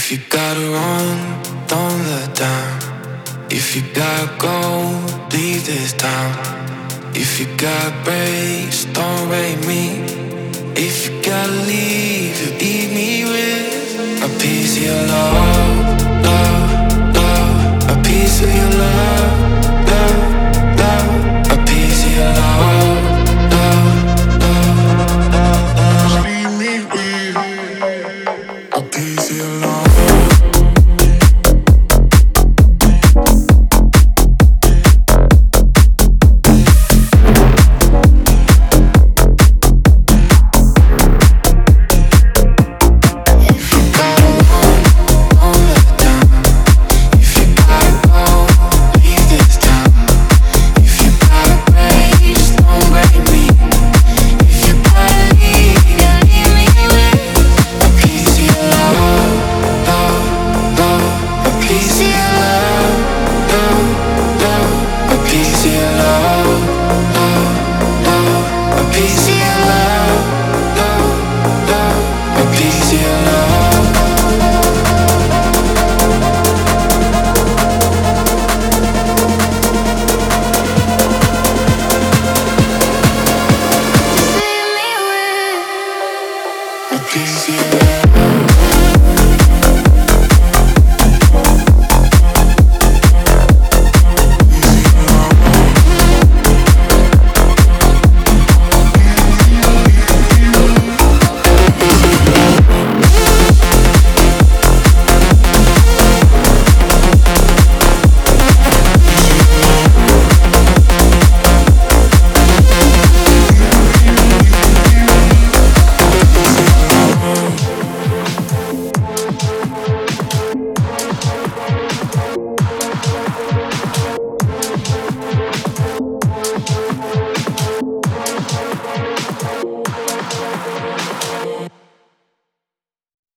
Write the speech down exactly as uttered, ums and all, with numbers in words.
If you gotta run, don't look down. If you gotta go, leave this town. If you got breaks, don't rate me. If you gotta leave, you leave me with a piece of your love, love, love. A piece of your love, love, love. A piece of your love, love, love, love, love. Leave me with a piece of your love.